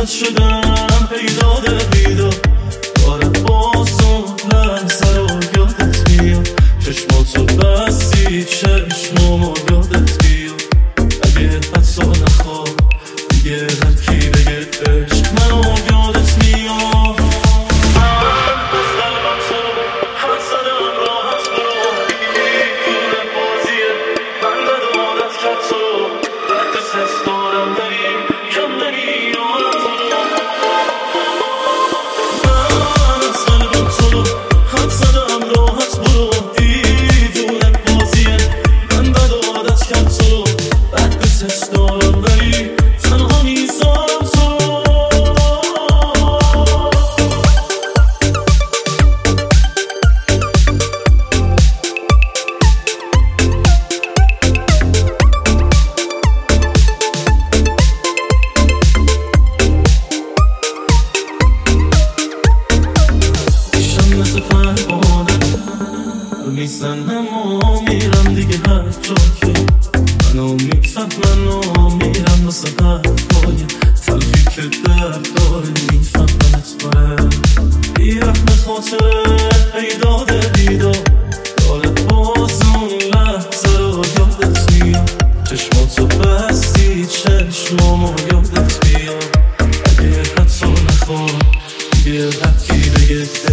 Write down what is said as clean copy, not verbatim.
واسط شدم پیداد بیدار دارد باز اون لحظه رو یادت میاد چشماتو بستی چشمامو یادت بیاد اگه حتی نخواد دیگه هر کی بگه عشق منو یادت میاد از قلبم تو خط زدم راحت برو دیگه بازیه من بد عادت کرد تو بعد دوست دارم ولی کم نمیارم من از قلبم تو خط زدم راحت برو دیوونه بازیه من بد عادت کرد تو بعد دوست دارم ولی تنها میذارم تو مثل پروانه رو میزنم و میرم دیگه هر جا که منو میفهمن میرم واسه حرفای تلخی که درد داره میفهمنت بره بیرحم خاطره پیداد بیدار دارد باز اون لحظه رو یادت میاد چشماتو بستی چشمامو یادت میاد اگه حتی نخواد دیگه هر کی بگه